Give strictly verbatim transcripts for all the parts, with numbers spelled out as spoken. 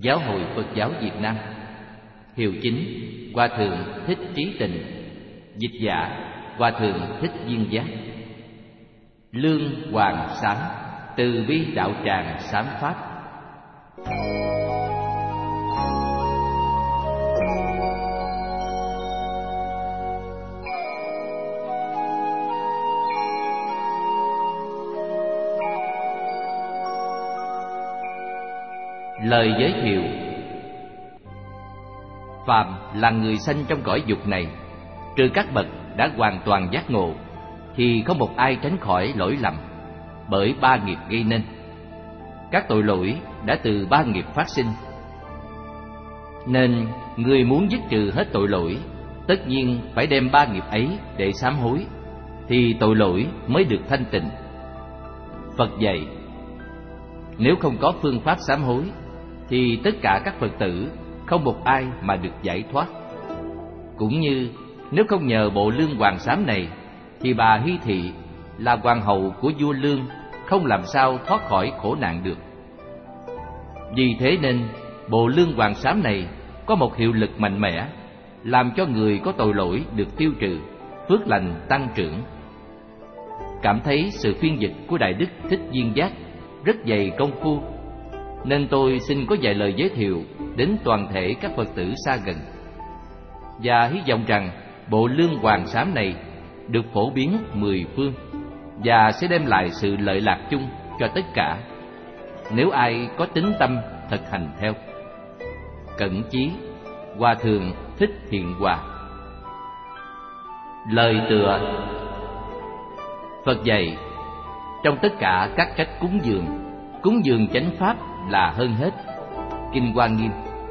Giáo hội Phật giáo Việt Nam. Hiệu chính Hòa thượng Thích Trí Tịnh. Dịch giả Hòa thượng Thích Viên Giác. Lương Hoàng Sám, từ bi đạo tràng sám pháp. Lời giới thiệu. Phàm là người sanh trong cõi dục này, trừ các bậc đã hoàn toàn giác ngộ, thì không một ai tránh khỏi lỗi lầm, bởi ba nghiệp gây nên. Các tội lỗi đã từ ba nghiệp phát sinh, nên người muốn dứt trừ hết tội lỗi, tất nhiên phải đem ba nghiệp ấy để sám hối, thì tội lỗi mới được thanh tịnh. Phật dạy, nếu không có phương pháp sám hối, thì tất cả các Phật tử không một ai mà được giải thoát. Cũng như nếu không nhờ bộ lương hoàng sám này, thì bà Hy Thị là hoàng hậu của vua Lương không làm sao thoát khỏi khổ nạn được. Vì thế nên bộ lương hoàng sám này có một hiệu lực mạnh mẽ, làm cho người có tội lỗi được tiêu trừ, phước lành tăng trưởng. Cảm thấy sự phiên dịch của Đại Đức Thích Viên Giác rất dày công phu, nên tôi xin có vài lời giới thiệu đến toàn thể các Phật tử xa gần, và hy vọng rằng bộ lương hoàng sám này được phổ biến mười phương và sẽ đem lại sự lợi lạc chung cho tất cả, nếu ai có tín tâm thực hành theo. Cẩn chí Hòa thượng Thích Thiện Hòa. Lời tựa. Phật dạy, trong tất cả các cách cúng dường, cúng dường chánh pháp là hơn hết. Kinh Hoa Nghiêm.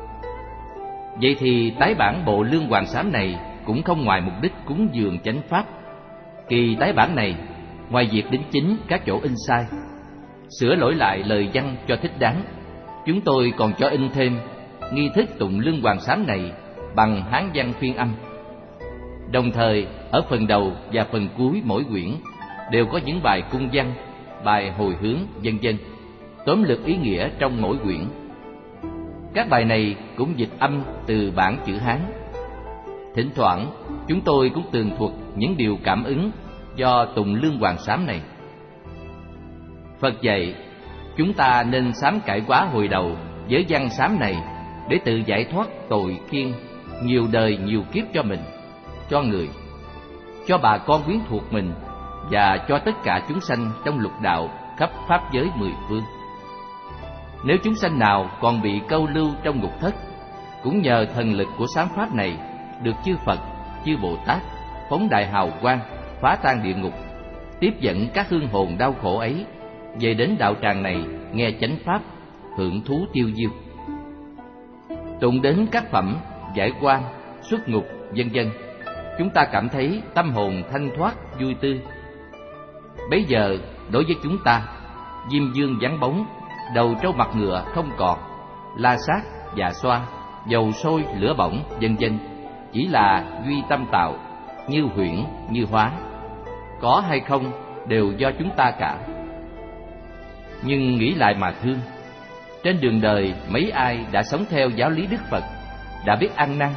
Vậy thì tái bản bộ lương hoàng sám này cũng không ngoài mục đích cúng dường chánh pháp. Kỳ tái bản này, ngoài việc đính chính các chỗ in sai, sửa lỗi lại lời văn cho thích đáng, chúng tôi còn cho in thêm nghi thức tụng lương hoàng sám này bằng Hán văn phiên âm. Đồng thời ở phần đầu và phần cuối mỗi quyển đều có những bài cung văn, bài hồi hướng, vân vân, tóm lược ý nghĩa trong mỗi quyển. Các bài này cũng dịch âm từ bản chữ Hán. Thỉnh thoảng chúng tôi cũng tường thuật những điều cảm ứng do tụng lương hoàng sám này. Phật dạy, chúng ta nên sám cải quá hồi đầu với văn sám này, để tự giải thoát tội khiên nhiều đời nhiều kiếp cho mình, cho người, cho bà con quyến thuộc mình, và cho tất cả chúng sanh trong lục đạo khắp pháp giới mười phương. Nếu chúng sanh nào còn bị câu lưu trong ngục thất, cũng nhờ thần lực của sám pháp này được chư Phật, chư Bồ Tát phóng đại hào quang, phá tan địa ngục, tiếp dẫn các hương hồn đau khổ ấy về đến đạo tràng này nghe chánh pháp, hưởng thú tiêu diêu. Tụng đến các phẩm giải oan, xuất ngục, vân vân, chúng ta cảm thấy tâm hồn thanh thoát, vui tươi. Bấy giờ đối với chúng ta, diêm dương vắng bóng, đầu trâu mặt ngựa không còn, la sát, dạ xoa, dầu sôi lửa bỏng, vân vân, chỉ là duy tâm tạo, như huyễn như hóa, có hay không đều do chúng ta cả. Nhưng nghĩ lại mà thương, trên đường đời mấy ai đã sống theo giáo lý Đức Phật, đã biết ăn năn.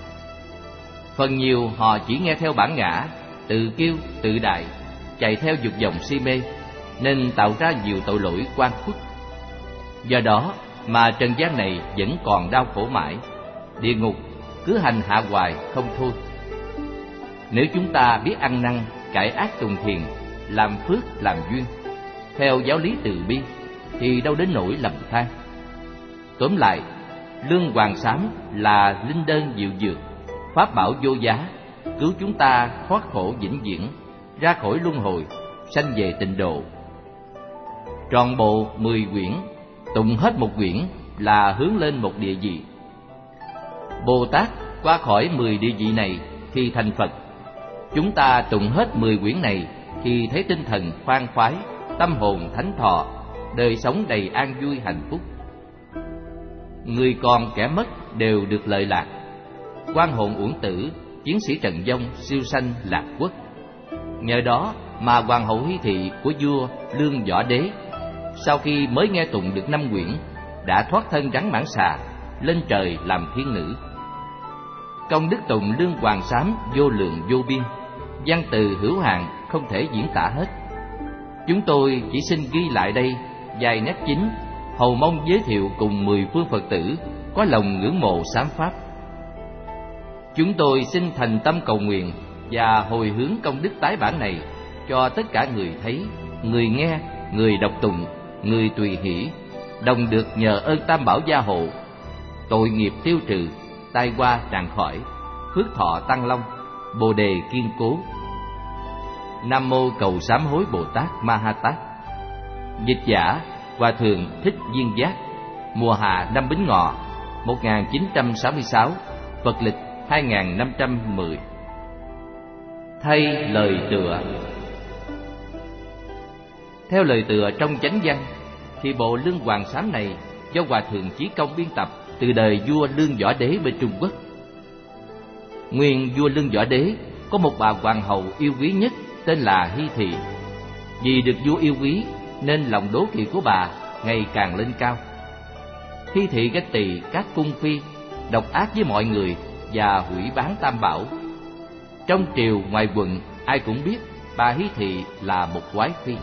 Phần nhiều họ chỉ nghe theo bản ngã, tự kiêu tự đại, chạy theo dục vọng si mê, nên tạo ra nhiều tội lỗi oan khuất. Do đó mà trần gian này vẫn còn đau khổ mãi, địa ngục cứ hành hạ hoài không thôi. Nếu chúng ta biết ăn năn, cải ác tùng thiền, làm phước làm duyên, theo giáo lý từ bi, thì đâu đến nỗi lầm than. Tóm lại, lương hoàng sám là linh đơn diệu dược, pháp bảo vô giá, cứu chúng ta thoát khổ vĩnh viễn, ra khỏi luân hồi, sanh về tịnh độ. Trọn bộ mười quyển, tụng hết một quyển là hướng lên một địa vị. Bồ Tát qua khỏi mười địa vị này thì thành Phật. Chúng ta tụng hết mười quyển này thì thấy tinh thần khoan khoái, tâm hồn thánh thọ, đời sống đầy an vui hạnh phúc. Người còn kẻ mất đều được lợi lạc. Quan hồn uổng tử, chiến sĩ trần vong siêu sanh lạc quốc. Nhờ đó mà hoàng hậu Hy Thị của vua Lương Võ Đế, sau khi mới nghe tụng được năm quyển, đã thoát thân rắn mãng xà, lên trời làm thiên nữ. Công đức tụng Lương Hoàng Xám vô lượng vô biên, văn từ hữu hạn không thể diễn tả hết. Chúng tôi chỉ xin ghi lại đây vài nét chính, hầu mong giới thiệu cùng mười phương Phật tử có lòng ngưỡng mộ Sám Pháp. Chúng tôi xin thành tâm cầu nguyện và hồi hướng công đức tái bản này cho tất cả người thấy, người nghe, người đọc tụng, người tùy hỷ, đồng được nhờ ơn Tam Bảo gia hộ, tội nghiệp tiêu trừ, tai qua tràn khỏi, phước thọ tăng long, bồ đề kiên cố. Nam mô Cầu Sám Hối Bồ Tát Ma Ha Tát. Dịch giả Hòa thượng Thích Viên Giác. Mùa hạ năm Bính Ngọ một nghìn chín trăm sáu mươi sáu, Phật lịch hai nghìn năm trăm mười. Thay lời tựa. Theo lời tựa trong chánh văn thì bộ Lương Hoàng Xám này do Hòa thượng Chí Công biên tập từ đời vua Lương Võ Đế bên Trung Quốc. Nguyên vua Lương Võ Đế có một bà hoàng hậu yêu quý nhất tên là Hy Thị. Vì được vua yêu quý nên lòng đố kỵ của bà ngày càng lên cao. Hy Thị ganh tị các cung phi, độc ác với mọi người và hủy bán Tam Bảo. Trong triều ngoài quận ai cũng biết bà Hy Thị là một quái phi.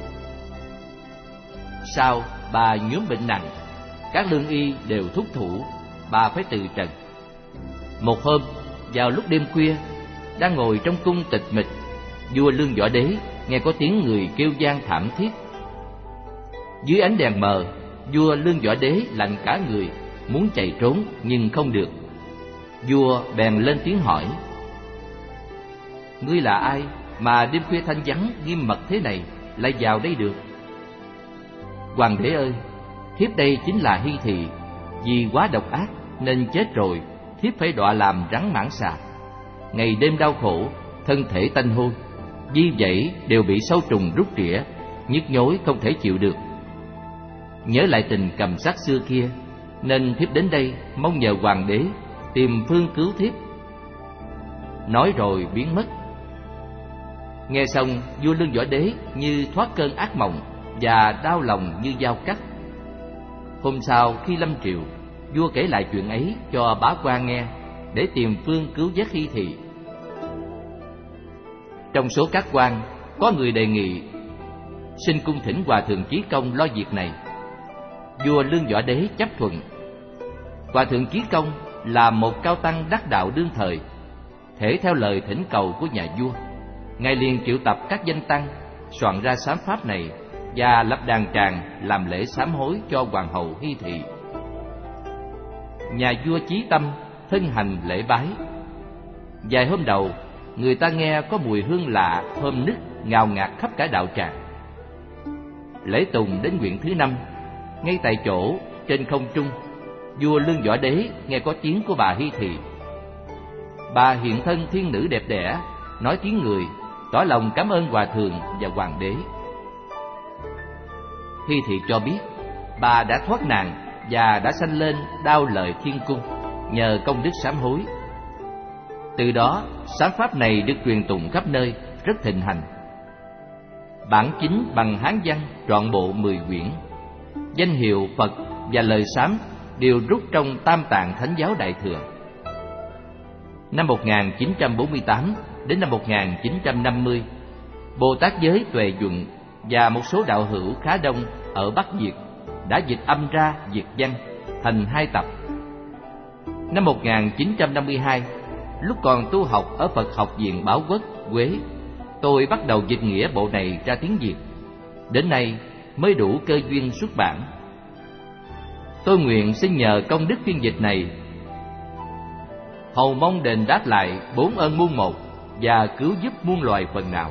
Sau bà nhuốm bệnh nặng, các lương y đều thúc thủ bà phải từ trần. Một hôm vào lúc đêm khuya, đang ngồi trong cung tịch mịch, vua Lương Võ Đế nghe có tiếng người kêu vang thảm thiết. Dưới ánh đèn mờ, vua Lương Võ Đế lạnh cả người, muốn chạy trốn nhưng không được. Vua bèn lên tiếng hỏi: ngươi là ai mà đêm khuya thanh vắng nghiêm mật thế này lại vào đây được? Hoàng đế ơi, thiếp đây chính là Hy Thị, vì quá độc ác nên chết rồi, thiếp phải đọa làm rắn mãng xà. Ngày đêm đau khổ, thân thể tanh hôi, di vãy đều bị sâu trùng rút rỉa, nhức nhối không thể chịu được. Nhớ lại tình cầm sát xưa kia, nên thiếp đến đây mong nhờ hoàng đế tìm phương cứu thiếp. Nói rồi biến mất. Nghe xong, vua Lương Võ Đế như thoát cơn ác mộng và đau lòng như dao cắt. Hôm sau khi lâm triều, vua kể lại chuyện ấy cho bá quan nghe để tìm phương cứu vớt Hy Thị. Trong số các quan, có người đề nghị xin cung thỉnh Hòa thượng Chí Công lo việc này. Vua Lương Võ Đế chấp thuận. Hòa thượng Chí Công là một cao tăng đắc đạo đương thời, thể theo lời thỉnh cầu của nhà vua, ngài liền triệu tập các danh tăng soạn ra sám pháp này và lập đàn tràng làm lễ sám hối cho hoàng hậu Hy Thị. Nhà vua chí tâm thân hành lễ bái. Vài hôm đầu, người ta nghe có mùi hương lạ thơm nức ngào ngạt khắp cả đạo tràng. Lễ tùng đến nguyện thứ năm, ngay tại chỗ trên không trung, vua Lương Võ Đế nghe có tiếng của bà Hy Thị. Bà hiện thân thiên nữ đẹp đẽ, nói tiếng người, tỏ lòng cảm ơn hòa thượng và hoàng đế. Hy Thị cho biết bà đã thoát nạn và đã sanh lên Đao Lợi Thiên Cung nhờ công đức sám hối. Từ đó sám pháp này được truyền tụng khắp nơi, rất thịnh hành. Bản chính bằng Hán văn trọn bộ mười quyển. Danh hiệu Phật và lời sám đều rút trong Tam Tạng Thánh Giáo Đại Thừa. Năm một nghìn chín trăm bốn mươi tám đến năm một nghìn chín trăm năm mươi, Bồ Tát Giới Tuệ Duận và một số đạo hữu khá đông ở Bắc Việt đã dịch âm ra Việt văn thành hai tập. Năm một nghìn chín trăm năm mươi hai, lúc còn tu học ở Phật học viện Bảo Quốc, Huế, tôi bắt đầu dịch nghĩa bộ này ra tiếng Việt. Đến nay mới đủ cơ duyên xuất bản. Tôi nguyện xin nhờ công đức phiên dịch này, hầu mong đền đáp lại bốn ơn muôn một và cứu giúp muôn loài phần nào.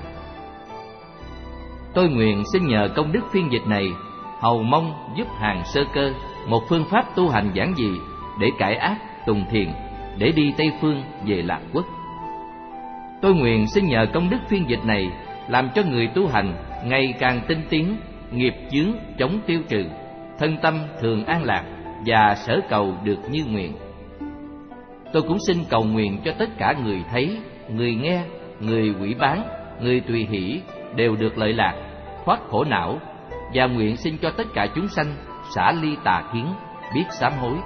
Tôi nguyện xin nhờ công đức phiên dịch này, hầu mong giúp hàng sơ cơ một phương pháp tu hành giản dị để cải ác tùng thiền, để đi Tây Phương về Lạc Quốc. Tôi nguyện xin nhờ công đức phiên dịch này làm cho người tu hành ngày càng tinh tiến, nghiệp chướng chống tiêu trừ, thân tâm thường an lạc và sở cầu được như nguyện. Tôi cũng xin cầu nguyện cho tất cả người thấy, người nghe, người hủy bán, người tùy hỷ đều được lợi lạc, thoát khổ não, và nguyện xin cho tất cả chúng sanh xả ly tà kiến, biết sám hối.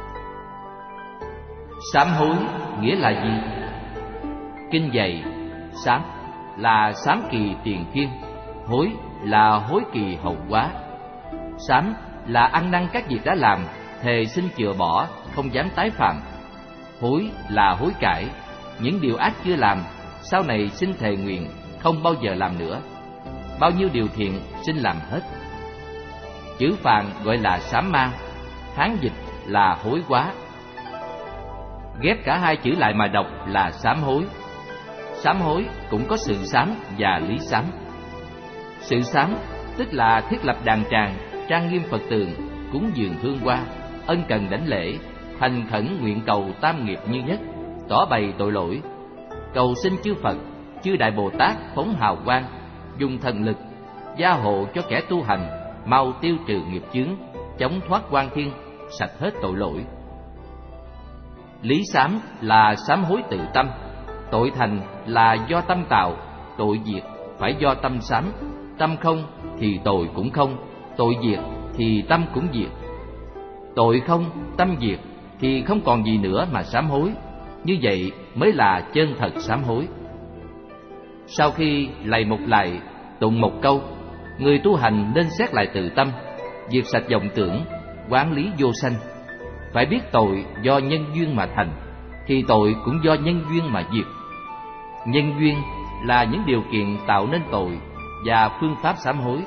Sám hối nghĩa là gì? Kinh dạy, sám là sám kỳ tiền kiên, hối là hối kỳ hậu quá. Sám là ăn năn các việc đã làm, thề xin chừa bỏ, không dám tái phạm. Hối là hối cải, những điều ác chưa làm, sau này xin thề nguyện không bao giờ làm nữa. Bao nhiêu điều thiện xin làm hết. Chữ Phạn gọi là sám ma, Hán dịch là hối quá. Ghép cả hai chữ lại mà đọc là sám hối. Sám hối cũng có sự sám và lý sám. Sự sám tức là thiết lập đàn tràng, trang nghiêm Phật tượng, cúng dường hương hoa, ân cần đảnh lễ, thành khẩn nguyện cầu tam nghiệp như nhất, tỏ bày tội lỗi, cầu xin chư Phật, chư Đại Bồ Tát phóng hào quang, dùng thần lực gia hộ cho kẻ tu hành mau tiêu trừ nghiệp chướng, chống thoát oan thiên, sạch hết tội lỗi. Lý sám là sám hối tự tâm, tội thành là do tâm tạo, tội diệt phải do tâm sám, tâm không thì tội cũng không, tội diệt thì tâm cũng diệt. Tội không, tâm diệt thì không còn gì nữa mà sám hối, như vậy mới là chân thật sám hối. Sau khi lạy một lạy, tụng một câu, người tu hành nên xét lại tự tâm, diệt sạch vọng tưởng, quán lý vô sanh. Phải biết tội do nhân duyên mà thành, thì tội cũng do nhân duyên mà diệt. Nhân duyên là những điều kiện tạo nên tội và phương pháp sám hối.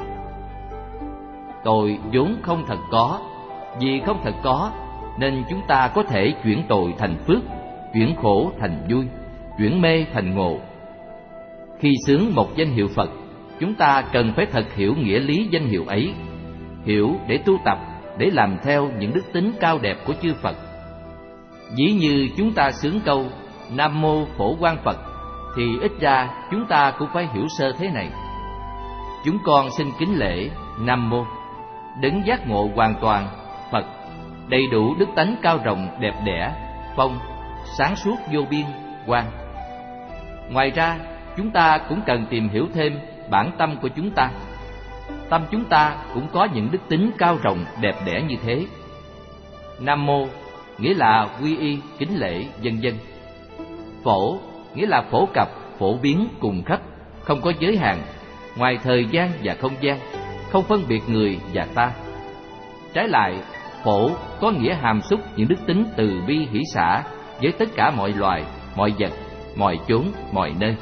Tội vốn không thật có, vì không thật có nên chúng ta có thể chuyển tội thành phước, chuyển khổ thành vui, chuyển mê thành ngộ. Khi xướng một danh hiệu Phật, chúng ta cần phải thật hiểu nghĩa lý danh hiệu ấy, hiểu để tu tập, để làm theo những đức tính cao đẹp của chư Phật. Ví như chúng ta xướng câu Nam Mô Phổ Quang Phật, thì ít ra chúng ta cũng phải hiểu sơ thế này: chúng con xin kính lễ Nam Mô đấng giác ngộ hoàn toàn Phật, đầy đủ đức tánh cao rộng đẹp đẽ, phong, sáng suốt vô biên, quang. Ngoài ra, chúng ta cũng cần tìm hiểu thêm bản tâm của chúng ta. Tâm chúng ta cũng có những đức tính cao rộng đẹp đẽ như thế. Nam Mô nghĩa là quy y, kính lễ, vân vân. Phổ nghĩa là phổ cập, phổ biến cùng khắp, không có giới hạn, ngoài thời gian và không gian, không phân biệt người và ta. Trái lại, phổ có nghĩa hàm xúc những đức tính từ bi hỷ xả với tất cả mọi loài, mọi vật, mọi chốn, mọi nơi.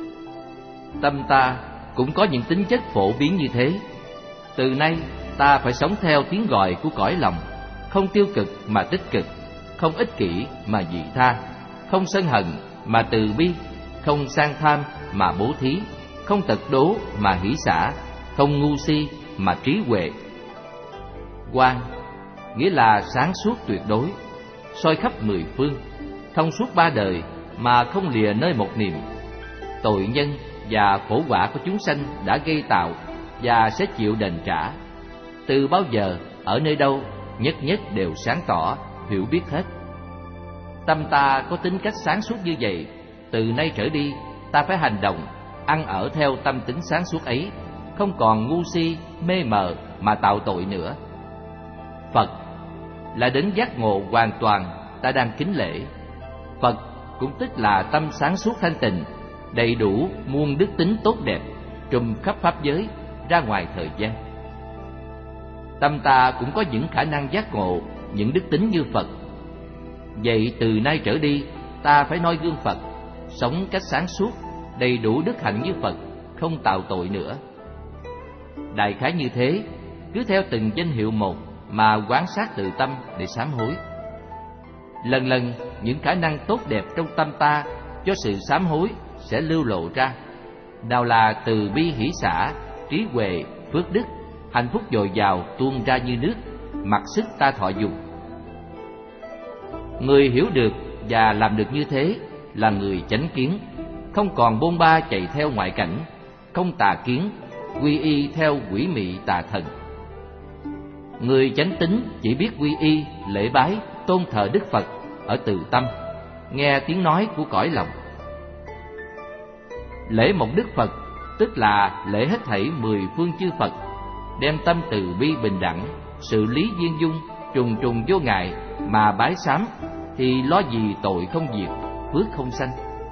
Tâm ta cũng có những tính chất phổ biến như thế. Từ nay ta phải sống theo tiếng gọi của cõi lòng, không tiêu cực mà tích cực, không ích kỷ mà vị tha, không sân hận mà từ bi, không sang tham mà bố thí, không tật đố mà hỷ xả, không ngu si mà trí huệ. Quang nghĩa là sáng suốt tuyệt đối, soi khắp mười phương, thông suốt ba đời mà không lìa nơi một niệm. Tội nhân và khổ quả của chúng sanh đã gây tạo và sẽ chịu đền trả. Từ bao giờ, ở nơi đâu, nhất nhất đều sáng tỏ, hiểu biết hết. Tâm ta có tính cách sáng suốt như vậy, từ nay trở đi ta phải hành động, ăn ở theo tâm tính sáng suốt ấy, không còn ngu si, mê mờ mà tạo tội nữa. Phật là đấng giác ngộ hoàn toàn ta đang kính lễ. Phật cũng tức là tâm sáng suốt thanh tịnh, đầy đủ muôn đức tính tốt đẹp, trùm khắp pháp giới, ra ngoài thời gian. Tâm ta cũng có những khả năng giác ngộ, những đức tính như Phật. Vậy từ nay trở đi, ta phải noi gương Phật, sống cách sáng suốt, đầy đủ đức hạnh như Phật, không tạo tội nữa. Đại khái như thế, cứ theo từng danh hiệu một mà quán sát tự tâm để sám hối. Lần lần những khả năng tốt đẹp trong tâm ta cho sự sám hối sẽ lưu lộ ra. Nào là từ bi hỷ xả, trí huệ, phước đức, hạnh phúc dồi dào tuôn ra như nước, mặc sức ta thọ dùng. Người hiểu được và làm được như thế là người chánh kiến, không còn bôn ba chạy theo ngoại cảnh, không tà kiến, quy y theo quỷ mị tà thần. Người chánh tín chỉ biết quy y, lễ bái, tôn thờ Đức Phật ở từ tâm, nghe tiếng nói của cõi lòng. Lễ một Đức Phật tức là lễ hết thảy mười phương chư Phật, đem tâm từ bi bình đẳng, sự lý viên dung, trùng trùng vô ngại mà bái sám, thì lo gì tội không diệt, phước không sanh.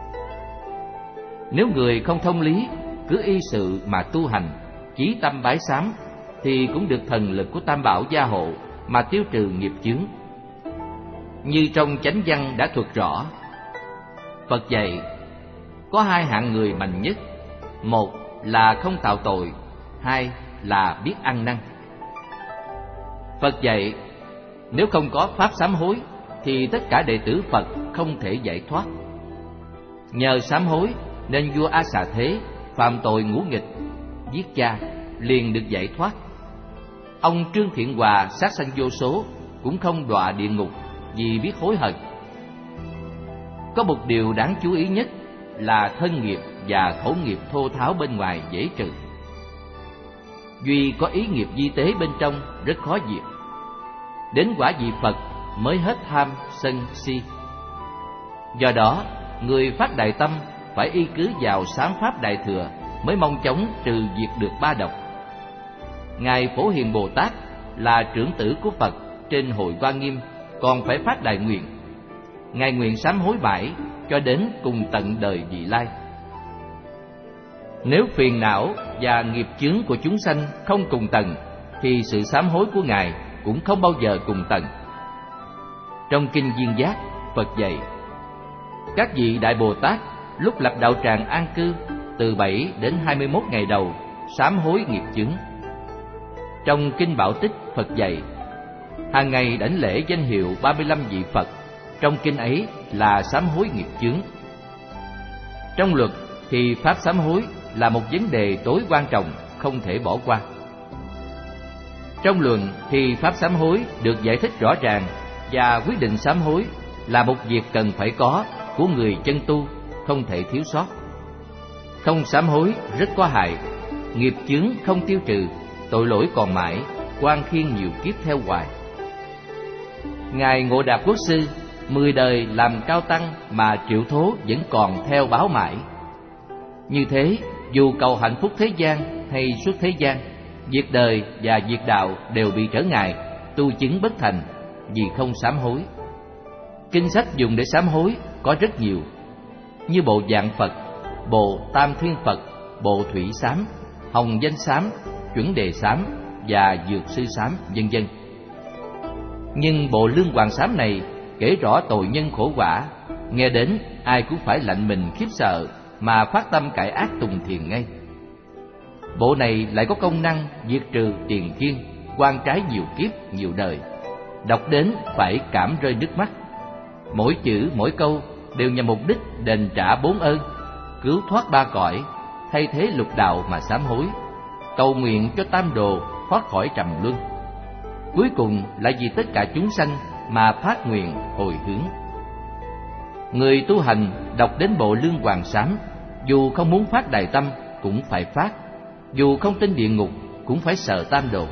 Nếu người không thông lý, cứ y sự mà tu hành, chí tâm bái sám, thì cũng được thần lực của Tam Bảo gia hộ mà tiêu trừ nghiệp chướng. Như trong chánh văn đã thuật rõ, Phật dạy có hai hạng người mạnh nhất: một là không tạo tội, hai là biết ăn năn. Phật dạy nếu không có pháp sám hối thì tất cả đệ tử Phật không thể giải thoát. Nhờ sám hối nên vua A Xà Thế phạm tội ngũ nghịch, giết cha, liền được giải thoát. Ông Trương Thiện Hòa sát sanh vô số cũng không đọa địa ngục vì biết hối hận. Có một điều đáng chú ý nhất là thân nghiệp và khẩu nghiệp thô tháo bên ngoài dễ trừ, duy có ý nghiệp vi tế bên trong rất khó diệt. Đến quả vị Phật mới hết tham sân si. Do đó, người phát đại tâm phải y cứ vào sám pháp đại thừa mới mong chóng trừ diệt được ba độc. Ngài Phổ Hiền Bồ Tát là trưởng tử của Phật trên Hội Hoa Nghiêm còn phải phát đại nguyện. Ngài nguyện sám hối mãi cho đến cùng tận đời vị lai. Nếu phiền não và nghiệp chướng của chúng sanh không cùng tầng, thì sự sám hối của Ngài cũng không bao giờ cùng tầng. Trong Kinh Viên Giác, Phật dạy các vị Đại Bồ Tát lúc lập đạo tràng an cư từ bảy đến hai mươi mốt ngày đầu sám hối nghiệp chướng. Trong Kinh Bảo Tích, Phật dạy hàng ngày đảnh lễ danh hiệu ba mươi lăm vị Phật, trong kinh ấy là sám hối nghiệp chướng. Trong luật thì pháp sám hối là một vấn đề tối quan trọng, không thể bỏ qua. Trong luận thì pháp sám hối được giải thích rõ ràng, và quyết định sám hối là một việc cần phải có của người chân tu, không thể thiếu sót. Không sám hối rất có hại, nghiệp chướng không tiêu trừ, tội lỗi còn mãi, oan khiên nhiều kiếp theo hoài. Ngài Ngộ Đạp Quốc Sư mười đời làm cao tăng mà triệu thố vẫn còn theo báo mãi. Như thế, dù cầu hạnh phúc thế gian hay suốt thế gian, việc đời và việc đạo đều bị trở ngại, tu chứng bất thành vì không sám hối. Kinh sách dùng để sám hối có rất nhiều, như bộ Vạn Phật, bộ Tam Thiên Phật, bộ Thủy Sám, Hồng Danh Sám, Chuẩn Đề Sám và Dược Sư Sám, vân vân. Nhưng bộ Lương Hoàng Sám này kể rõ tội nhân khổ quả, nghe đến ai cũng phải lạnh mình khiếp sợ mà phát tâm cải ác tùng thiền ngay. Bộ này lại có công năng diệt trừ tiền kiên, oan trái nhiều kiếp nhiều đời, đọc đến phải cảm rơi nước mắt. Mỗi chữ mỗi câu đều nhằm mục đích đền trả bốn ơn, cứu thoát ba cõi, thay thế lục đạo mà sám hối, cầu nguyện cho tam đồ thoát khỏi trầm luân. Cuối cùng lại vì tất cả chúng sanh mà phát nguyện hồi hướng. Người tu hành đọc đến bộ Lương Hoàng Sám, dù không muốn phát đại tâm cũng phải phát, dù không tin địa ngục cũng phải sợ tam đồ.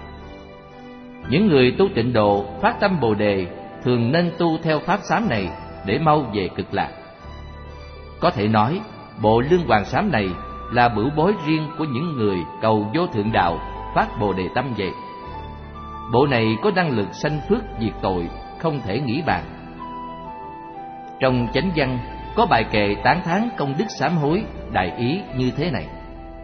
Những người tu tịnh độ phát tâm Bồ Đề thường nên tu theo pháp sám này để mau về cực lạc. Có thể nói, bộ Lương Hoàng Sám này là bửu bối riêng của những người cầu vô thượng đạo phát Bồ Đề tâm vậy. Bộ này có năng lực sanh phước diệt tội, không thể nghĩ bàn. Trong chánh văn có bài kệ tán thán công đức sám hối đại ý như thế này: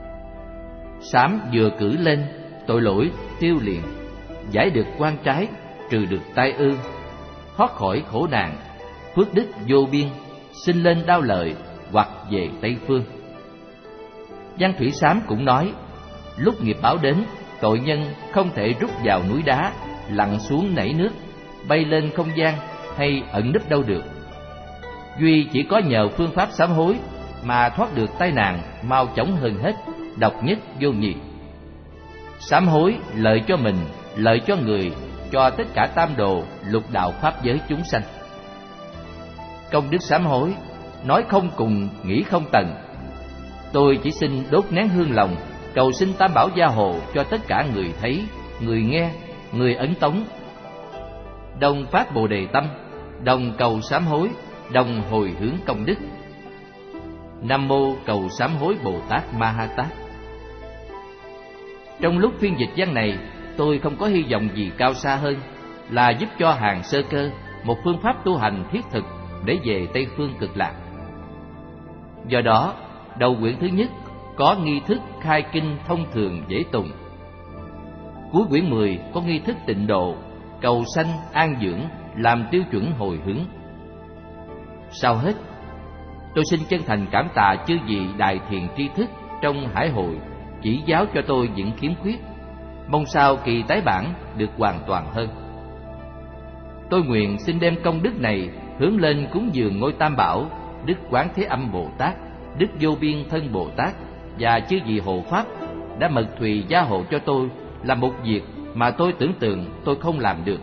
sám vừa cử lên, tội lỗi tiêu liền, giải được oan trái, trừ được tai ương, thoát khỏi khổ nạn, phước đức vô biên, sinh lên đao lợi hoặc về Tây phương. Văn Thủy Sám cũng nói, lúc nghiệp báo đến, tội nhân không thể rút vào núi đá, lặn xuống nảy nước, bay lên không gian hay ẩn nấp đâu được. Duy chỉ có nhờ phương pháp sám hối mà thoát được tai nạn mau chóng hơn hết, độc nhất vô nhị. Sám hối lợi cho mình, lợi cho người, cho tất cả tam đồ, lục đạo pháp giới chúng sanh. Công đức sám hối nói không cùng, nghĩ không tận. Tôi chỉ xin đốt nén hương lòng, cầu xin Tam Bảo gia hộ cho tất cả người thấy, người nghe, người ấn tống. Đồng phát Bồ Đề tâm, đồng cầu sám hối, đồng hồi hướng công đức. Nam mô cầu sám hối Bồ Tát Ma Ha Tát. Trong lúc phiên dịch văn này, tôi không có hy vọng gì cao xa hơn là giúp cho hàng sơ cơ một phương pháp tu hành thiết thực để về Tây Phương Cực Lạc. Do đó, đầu quyển thứ nhất có nghi thức khai kinh thông thường dễ tùng. Cuối quyển mười có nghi thức tịnh độ, cầu sanh an dưỡng làm tiêu chuẩn hồi hướng. Sau hết, tôi xin chân thành cảm tạ chư vị đại thiện tri thức trong hải hội chỉ giáo cho tôi những khiếm khuyết, mong sao kỳ tái bản được hoàn toàn hơn. Tôi nguyện xin đem công đức này hướng lên cúng dường ngôi Tam Bảo, Đức Quán Thế Âm Bồ Tát, Đức Vô Biên Thân Bồ Tát và chư vị hộ pháp đã mật thùy gia hộ cho tôi làm một việc mà tôi tưởng tượng tôi không làm được.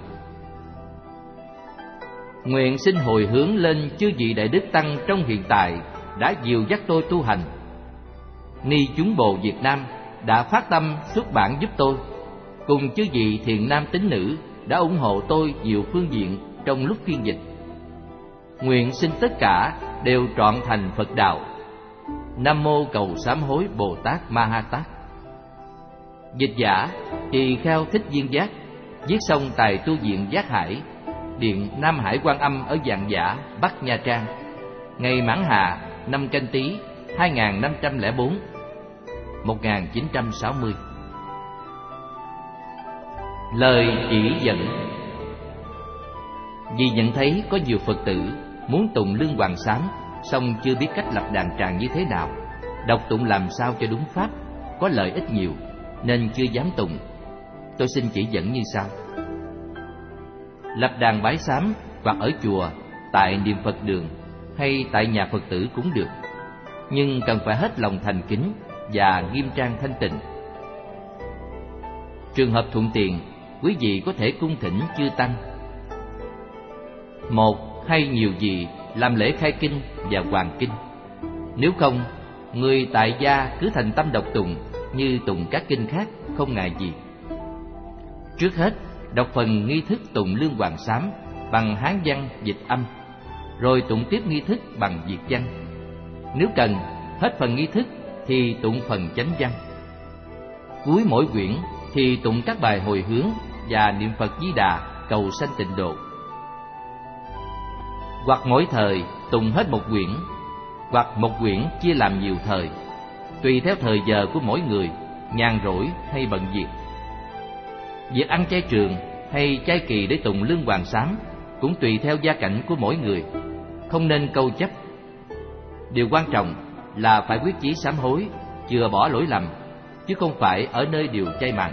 Nguyện xin hồi hướng lên chư vị đại đức tăng trong hiện tại đã dìu dắt tôi tu hành. Ni chúng Bồ Việt Nam đã phát tâm xuất bản giúp tôi, cùng chư vị thiện nam tín nữ đã ủng hộ tôi nhiều phương diện trong lúc phiên dịch. Nguyện xin tất cả đều trọn thành Phật đạo. Nam mô Cầu Sám Hối Bồ Tát Ma Ha Tát. Dịch giả Tỳ Kheo Thích Viên Giác, viết xong tại tu viện Giác Hải, điện Nam Hải Quan Âm ở Vạn Giả, Bắc Nha Trang, ngày Mãn Hà năm Canh Tý hai nghìn năm trăm lẻ bốn, một nghìn chín trăm sáu mươi. Lời chỉ dẫn. Vì nhận thấy có nhiều Phật tử muốn tụng Lương Hoàng Sám, song chưa biết cách lập đàn tràng như thế nào, đọc tụng làm sao cho đúng pháp, có lợi ích nhiều, nên chưa dám tụng. Tôi xin chỉ dẫn như sau. Lập đàn bái sám hoặc ở chùa, tại niệm Phật đường hay tại nhà Phật tử cũng được, nhưng cần phải hết lòng thành kính và nghiêm trang thanh tịnh. Trường hợp thuận tiện, quý vị có thể cung thỉnh chư tăng, một hay nhiều vị làm lễ khai kinh và hoàn kinh. Nếu không, người tại gia cứ thành tâm đọc tụng như tụng các kinh khác, không ngại gì. Trước hết, đọc phần nghi thức tụng Lương Hoàng Sám bằng Hán văn dịch âm, rồi tụng tiếp nghi thức bằng Việt văn. Nếu cần, hết phần nghi thức thì tụng phần chánh văn. Cuối mỗi quyển thì tụng các bài hồi hướng và niệm Phật Di Đà cầu sanh tịnh độ. Hoặc mỗi thời tụng hết một quyển, hoặc một quyển chia làm nhiều thời, tùy theo thời giờ của mỗi người, nhàn rỗi hay bận việc. Việc ăn chay trường hay chay kỳ để tụng Lương Hoàng Sám cũng tùy theo gia cảnh của mỗi người, không nên câu chấp. Điều quan trọng là phải quyết chí sám hối, chừa bỏ lỗi lầm, chứ không phải ở nơi điều chay mặn.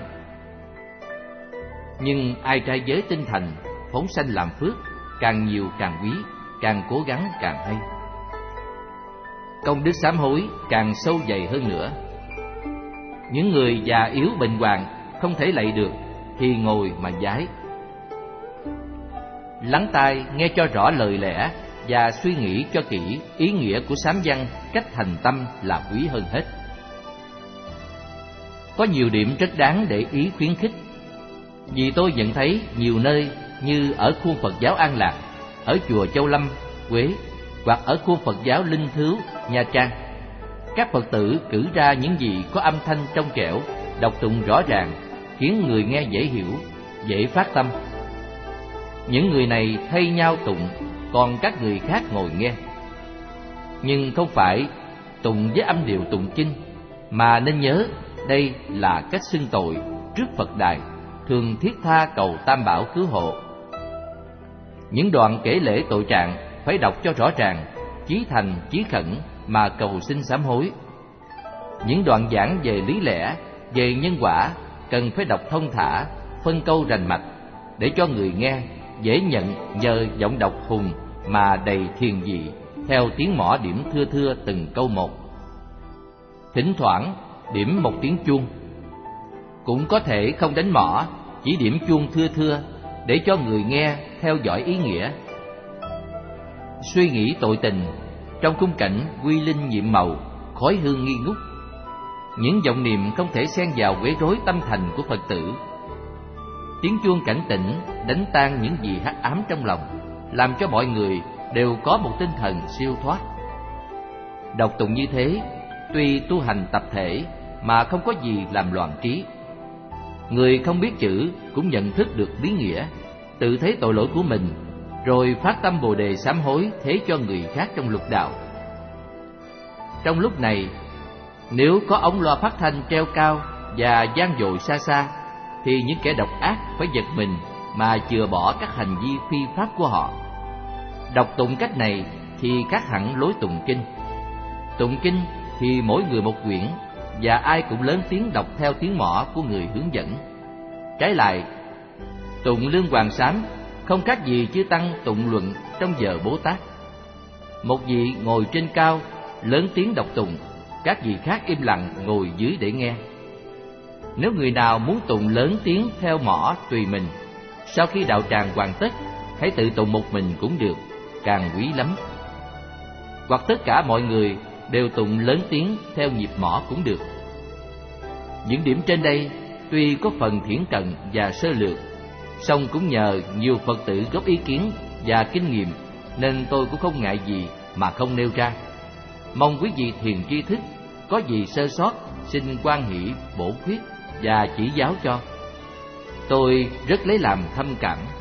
Nhưng ai trai giới tinh thành, phóng sanh làm phước, càng nhiều càng quý, càng cố gắng càng hay. Công đức sám hối càng sâu dày hơn nữa. Những người già yếu bệnh hoạn không thể lạy được thì ngồi mà vái. Lắng tai nghe cho rõ lời lẽ và suy nghĩ cho kỹ ý nghĩa của sám văn cách thành tâm là quý hơn hết. Có nhiều điểm rất đáng để ý khuyến khích. Vì tôi nhận thấy nhiều nơi như ở khu Phật giáo An Lạc, ở chùa Châu Lâm, Quế, hoặc ở khu Phật giáo Linh Thứu, Nha Trang, các Phật tử cử ra những gì có âm thanh trong trẻo, đọc tụng rõ ràng, khiến người nghe dễ hiểu, dễ phát tâm. Những người này thay nhau tụng, còn các người khác ngồi nghe. Nhưng không phải tụng với âm điệu tụng kinh, mà nên nhớ đây là cách xưng tội trước Phật đài, thường thiết tha cầu Tam Bảo cứu hộ. Những đoạn kể lễ tội trạng phải đọc cho rõ ràng, chí thành chí khẩn mà cầu xin sám hối. Những đoạn giảng về lý lẽ, về nhân quả cần phải đọc thông thả, phân câu rành mạch, để cho người nghe dễ nhận nhờ giọng đọc hùng mà đầy thiền vị, theo tiếng mõ điểm thưa thưa từng câu một. Thỉnh thoảng điểm một tiếng chuông, cũng có thể không đánh mõ, chỉ điểm chuông thưa thưa để cho người nghe theo dõi ý nghĩa. Suy nghĩ tội tình trong khung cảnh quy linh nhiệm màu, khói hương nghi ngút. Những vọng niệm không thể xen vào quấy rối tâm thành của Phật tử. Tiếng chuông cảnh tỉnh đánh tan những gì hắc ám trong lòng, làm cho mọi người đều có một tinh thần siêu thoát. Đọc tụng như thế, tuy tu hành tập thể mà không có gì làm loạn trí. Người không biết chữ cũng nhận thức được lý nghĩa, tự thấy tội lỗi của mình, rồi phát tâm Bồ đề sám hối thế cho người khác trong lục đạo. Trong lúc này, nếu có ống loa phát thanh treo cao và vang dội xa xa, thì những kẻ độc ác phải giật mình mà chừa bỏ các hành vi phi pháp của họ. Đọc tụng cách này thì khác hẳn lối tụng kinh. Tụng kinh thì mỗi người một quyển, và ai cũng lớn tiếng đọc theo tiếng mõ của người hướng dẫn. Trái lại, tụng Lương Hoàng Sám không khác gì chư tăng tụng luận trong giờ Bố Tát. Một vị ngồi trên cao lớn tiếng đọc tụng, các vị khác im lặng ngồi dưới để nghe. Nếu người nào muốn tụng lớn tiếng theo mõ tùy mình, sau khi đạo tràng hoàn tất, hãy tự tụng một mình cũng được, càng quý lắm. Hoặc tất cả mọi người đều tụng lớn tiếng theo nhịp mõ cũng được. Những điểm trên đây tuy có phần thiển cận và sơ lược, song cũng nhờ nhiều Phật tử góp ý kiến và kinh nghiệm, nên tôi cũng không ngại gì mà không nêu ra. Mong quý vị thiền tri thức có gì sơ sót xin hoan hỷ bổ khuyết và chỉ giáo cho. Tôi rất lấy làm thâm cảm.